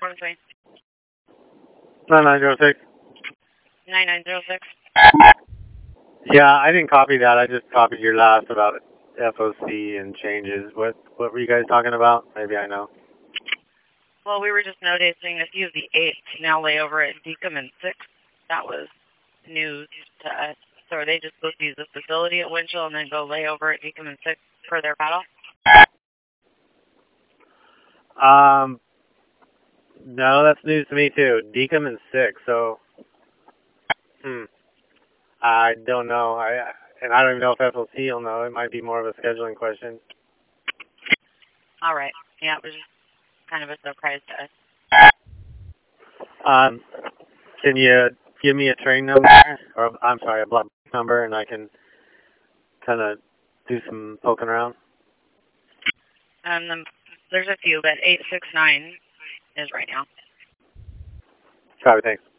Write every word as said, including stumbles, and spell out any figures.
one three. nine nine zero six. nine nine zero six. Yeah, I didn't copy that. I just copied your last about F O C and changes. What what were you guys talking about? Maybe I know. Well, we were just noticing a few of the eights now lay over at Deacon and six. That was news to us. So are they just supposed to use the facility at Winchell and then go lay over at Deacon and six for their battle? Um, no, that's news to me too. Deacon and six. So, hmm, I don't know. I and I don't even know if F L C will know. It might be more of a scheduling question. All right. Yeah, it was just kind of a surprise to us. Um, can you give me a train number, or I'm sorry, a block number, and I can kind of do some poking around? Um, the, there's a few, but eight six nine is right now. Sorry, thanks.